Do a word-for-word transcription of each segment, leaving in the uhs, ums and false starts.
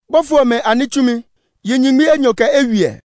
Bofo me anichumi yinyimi enyoka ewie.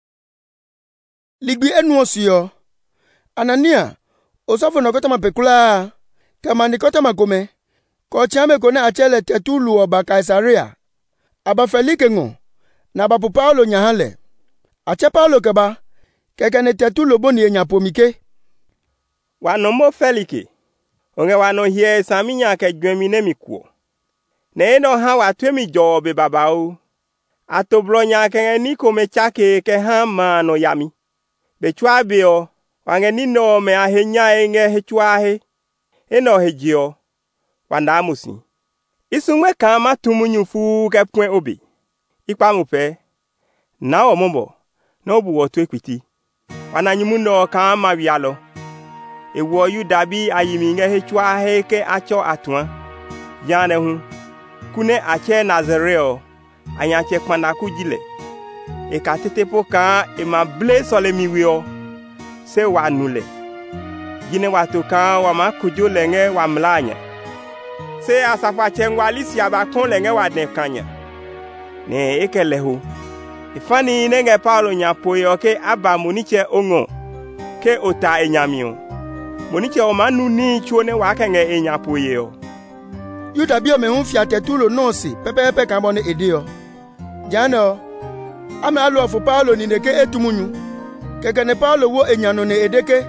Ligbi enu osio. Anania osofo no kota mapekula kama nikota magome. Ko chame kone achele Tertulu oba Caesarea. Aba Felike ngo na ba Paulo nyahale. Ache Paulo keba keke ne Tertulo boni enyapomike. Wano mo Felike. Onge wano hie saminya ke dwemine mikuo. Ne eno ha watwemi jobe babao. Atoblonya ke ni kome chake ke ha mano yami. Bechwa bio wange nino me ahenya enge hechwahe. Eno hejio wanda musi. Isungwe kama tumunyufu ke pwen obi. Ikpa mupe na omombo na obu wotu ekwiti. Wana nyumuno kama wialo. Ewo Yuda bi ayimi nge hechwahe ke acho atwa. Yane hu kune ache Nazareo anyache kwanda kujile. E katetepo ka e ma ble solemiwio se wanule. Gine watu ka wa makujo lenge wa mlanya. Se asafa chengwali si abakon lenge wa dekanya. Ne ekelehu. Ifani nenge Paulo nyapoyo ke aba muniche ongo. Ke ota enyamio. Muniche omanu ni chuone wakenge enyapoyo. Yuda bio me hunfia Tertulo nosi pepe pepe kambone edio. Jano ame alu ofu Paulo ni neke etumunyu. Keke ne Paulo wo enyano ne edeke.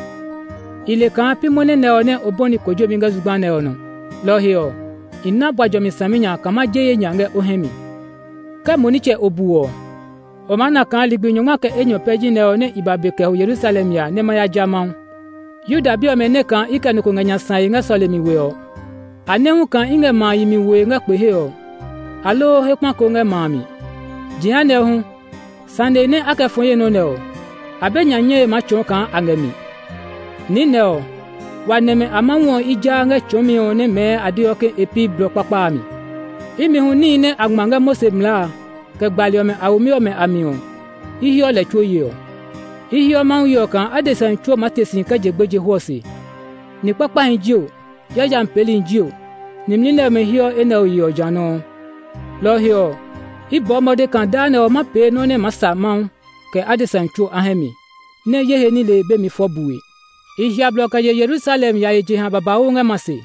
Ile kan pi mone ne one oboni kojo binga zugban ne ono. Lohio ina bwajo misaminya kama jeye nyange ohemi. Ka moniche obuo. Omana kan ligbinyo ngake enyo peji ne one ibabeke hu Yerusalem ya ne maya jamau. Yuda bio me ne kan ika no nganya sai nga solemi weo. Anehu kan inge ma yimi we nga kpeheo. Alo hekwa ko nga mami. Jihane hu sande ne aka fonye no ne o. Abenya nye ma chon kan angemi. Ni ne o waneme amanwo ija nga chomi o ne me adioke epi blo papa mi. Imi hu ni ne agmanga Mose mla ke gbalio me awumi me amio. Ihio le choyo. Ihio man yo kan adesan cho matesin ka jegbeje hosi. Ni papa hinjio ya jam pelinjio. Nimline me hio ena oyo jano. Lo hio ibo mode kan dane o mape no ne masa man ke adesan cho ahemi. Ne yehe ni le be mi fobuwe. Ihia bloka ye Yerusalem ya ye jihan babao nga mase.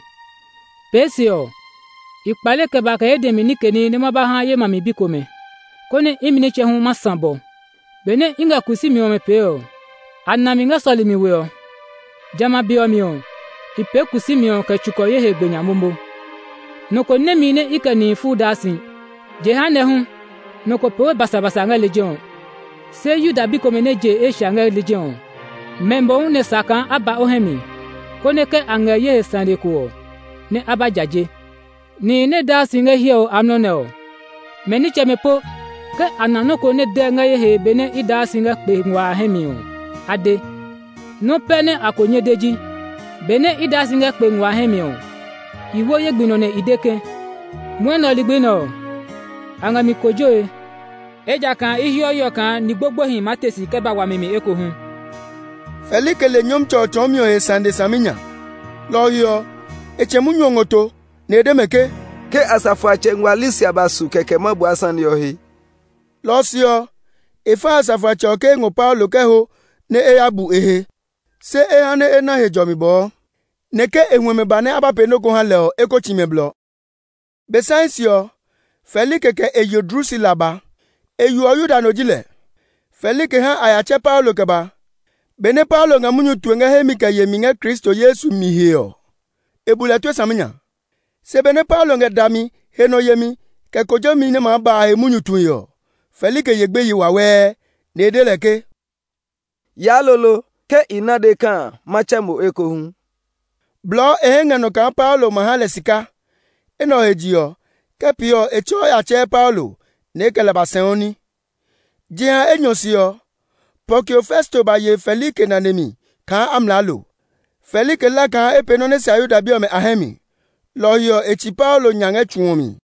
Pesio ikpale ke baka ye deminike ni ne mabaha ye mami bikome. Kone imini che hu masambo. Bene inga kusimi ome peo. Anami nga solimi weo. Jama bio mio. Ipe kusimi o ke chuko ye hegbenya mumbo. Noko nemi ne ika ni fu dasi. Jehane hu. Noko pewe basa basa nga legion. Se Yuda bikome ne je esha nga legion. Membo ne sakan aba ohemi. Kone ke anga ye sande kuo. Ne aba jaje. Ni ne dasi nga hiyo amnoneo. Meni chemepo. Ke ananoko ne de nga ye he bene idasi nga kpe ngwa hemio. Ade. No pene akonye deji. Bene idasi nga kpe ngwa hemio. Iwo ye gbino ne ideke. Mweno ligbino. Anga mikojoe. Eja kan ihio yo kan ni gbogbo hin matesi ke ba wa mimi eko hun. Felike le nyom chocho mio e sande saminya. Lo yo echemunyo ngoto ne edemeke ke asafu achengwalisi abasu keke mabu asan yohi. Lo sio efa asafu achoke ngo Paulo keho ne eyabu ehe. Se ehane ena hejomi bo. Neke enweme bane abape no ko han leo eko chimeblo. Besansio Felike ke eyo Drusilaba eyo Yuda no jile. Felike ha ayache Paulo keba. Bene Paulo ngamunyu tuenga hemi ka yeminga Kristo Yesu mihio. Ebule twe saminya. Se bene Paulo ngedami heno yemi ke kojo mi ne ma ba he munyu tuyo. Felike yegbe yi wawe ne deleke. Ya lolo ke inade kan machamo eko hun. Blo ehenga no kan Paulo mahale sika. Eno ejio ke pio echo ya che Paulo ne kele basenoni. Jia enyosio Pokio Festo ba ye Felike na nemi kan amlalo. Felike la kan epenone sa Yuda biome ahemi. Lo yo echi Paulo nyange chuomi.